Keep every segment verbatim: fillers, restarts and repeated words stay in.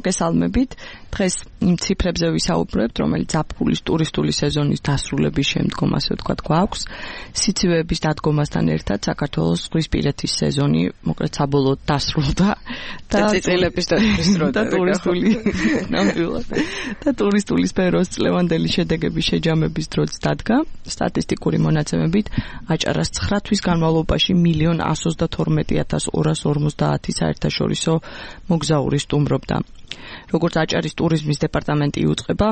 მოგესალმებით. დღეს იმ ციფრებზე ვისაუბრებთ, რომელიც ზაფხულის ტურისტული სეზონის დასრულების შემდგომ, ასე ვთქვათ, გვაქვს. სიცივეების დადგომასთან ერთად საქართველოს ზღვისპირეთის სეზონი მოკლედ საბოლოოდ დასრულდა და წიწილების და ტურისტული ნამდვილად და ტურისტული სფეროს წლევანდელი შედეგების შეჯამების დროც დადგა. სტატისტიკური მონაცემებით აჭარას ცხრა თვის განმავლობაში მილიონ ასს ოცდათორმეტი ათას ორას ორმოცდაათი საერთაშორისო მოგზაური სტუმრობდა. როგორც აჭარის ტურიზმის დეპარტამენტი იუწყება,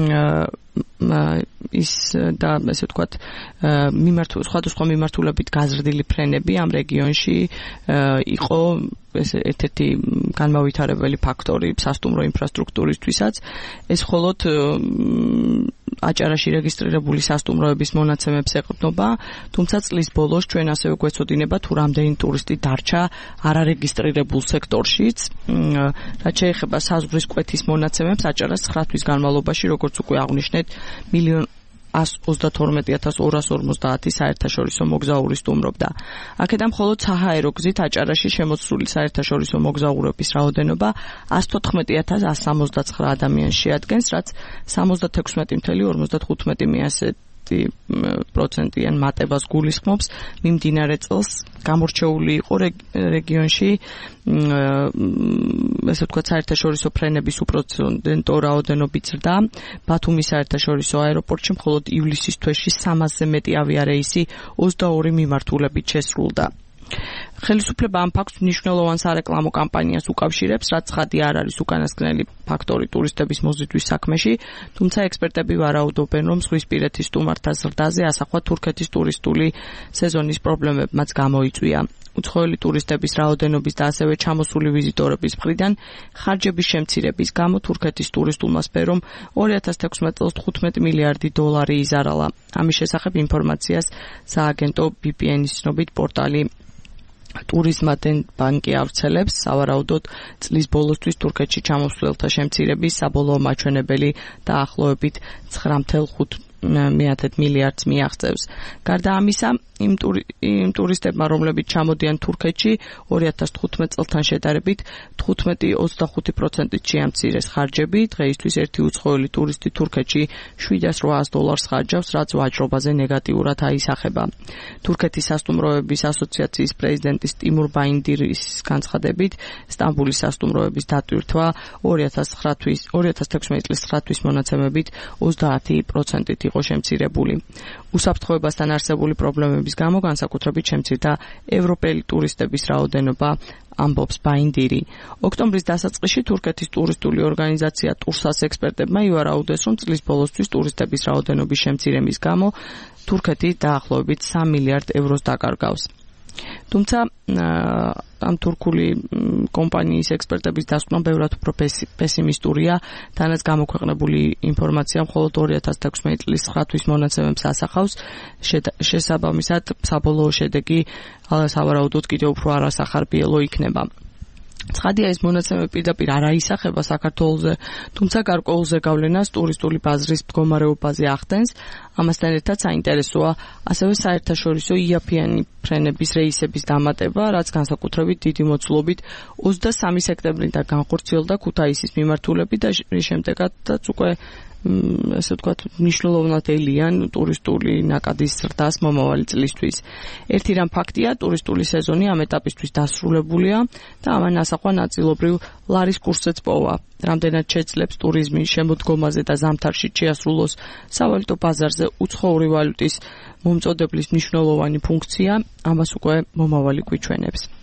ის და ესე ვთქვათ, მიმართულ სხვადასხვა მიმართულებით გაზრდილი ფრენები ამ რეგიონში იყო ეს ერთ-ერთი განმავითარებელი ფაქტორი სასტუმრო ინფრასტრუქტურისთვისაც. ეს მხოლოდ აჭარაში რეგისტრირებული სასტუმროების მონაცემებს ეყრდნობა, თუმცა წლის ბოლოს ჩვენ ასევე გვეცოდინება თუ რამდენი ტურისტი დარჩა არარეგისტრირებულ სექტორშიც. რაც შეეხება საზღვრის კვეთის მონაცემებს, აჭარას ცხრა თვის განმავლობაში, როგორც უკვე აღვნიშნეთ, მილიონ ასს ოცდათორმეტი ათას ორას ორმოცდაათი საერთაშორისო მოგზაური სტუმრობდა. აქედან მხოლოდ საჰაერო გზით აჭარაში შემოსული საერთაშორისო მოგზაურების რაოდენობა ასს თოთხმეტი ათას ასს სამოცდაცხრა ადამიანს შეადგენს, რაც სამოცდათექვსმეტი წუთი ორმოცდათხუთმეტი პროცენტიან მატებას გულისხმობს. მიმდინარე წელს გამორჩეული იყო რეგიონში ესე ვთქვათ საერთაშორისო ფრენების უპროცენტო რაოდენობით ზრდა. ბათუმის საერთაშორისო აეროპორტში მხოლოდ ივლისის თვეში სამასზე მეტი ავიარეისი ოცდაორი მიმართულებით შესრულდა. ხელისუფლება ამ ფაქტს მნიშვნელოვან სარეკლამო კამპანიას უკავშირებს, რაც ცხადი არ არის უკანასკნელი ფაქტორი ტურისტების მოზიდვის საქმეში, თუმცა ექსპერტები ვარაუდობენ, რომ ზღვისპირეთის სტუმართა ზრდაზე ასახვა თურქეთის ტურისტული სეზონის პრობლემებმაც გამოიწვია. უცხოელი ტურისტების რაოდენობის და ასევე ჩამოსული ვიზიტორების მხრიდან ხარჯების შემცირების გამო თურქეთის ტურისტულმა სფერომ ორი ათას თექვსმეტ წელს თხუთმეტი მილიარდი დოლარი იზარალა. ამის შესახებ ინფორმაციას სააგენტო ბი პი ენის ცნობით პორტალი ტურიზმადენ ბანკი ავრცელებს. სავარაუდოდ წლის ბოლოსთვის თურქეთში ჩამოსვლელთა შემცირების საბოლოო მაჩვენებელი დაახლოებით ცხრა ათას ხუთი მილიარდს მიაღწევს. გარდა ამისა, იმ ტურისტებმა, რომლებიც ჩამოდიან თურქეთში, ორი ათას თხუთმეტ წელთან შედარებით თხუთმეტი ოცდახუთი პროცენტით შეამცირეს ხარჯები. დღეისთვის ერთი უცხოელი ტურისტი თურქეთში შვიდას რვაას დოლარს ხარჯავს, რაც ვაჭრობაზე ნეგატიურად აისახება. თურქეთის სასტუმროების ასოციაციის პრეზიდენტის ტიმურ ბაინდირის განცხადებით, სტამბულის სასტუმროების დატვირთვა ორი ათას თექვსმეტი წლის ცხრა თვის მონაცემებით ოცდაათი პროცენტით იყო შემცირებული. უსაფრთხოებასთან არსებული პრობლემების გამო განსაკუთრებით შემცირდა ევროპელი ტურისტების რაოდენობა, ამბობს ბაინდირი. ოქტომბრის დასაწყისში თურქეთის ტურისტული ორგანიზაცია ტურსას ექსპერტებმა ივარაუდეს, რომ წლის ბოლოსთვის ტურისტების რაოდენობის შემცირების გამო თურქეთი დაახლოებით სამი მილიარდ ევროს დაკარგავს. თუმცა ამ თურქული კომპანიის ექსპერტების დასკვნა ბევრად უფრო პესიმისტურია, თანაც გამოქვეყნებული ინფორმაცია მხოლოდ ორი ათას თექვსმეტი წლის ცხრა თვის მონაცემებს ასახავს. შესაბამისად, საბოლოო შედეგი სავარაუდოდ კიდევ უფრო არასახარბიელო იქნება. ცხადია, ეს მონაცემები პირდაპირ არ აისახება საქართველოზე, თუმცა გარკვეულ ზეგავლენას ტურისტული ბაზრის მდგომარეობაზე ახდენს. ამასთან ერთად საინტერესოა ასევე საერთაშორისო იაფიანი ფრენების რეისების დამატება, რაც განსაკუთრებით დიდი მოცულობით ოცდასამი სექტემბრიდან განხორციელდა ქუთაისის მიმართულებით და შემდეგაც უკვე ესე ვთქვათ, მნიშვნელოვნად ელიან ტურისტული ნაკადის ზრდას მომავალი წლისთვის. ერთი რამ ფაქტია, ტურისტული სეზონი ამ ეტაპისთვის დასრულებულია და ამან ასახვა ნაწილობრივ ლარის კურსზეც პოვა. რამდენად შეძლებს ტურიზმი შემოდგომაზე და ზამთარში შეასრულოს სავალუტო ბაზარზე უცხოური ვალუტის მომწოდებლის მნიშვნელოვანი ფუნქცია, ამას უკვე მომავალი გვიჩვენებს.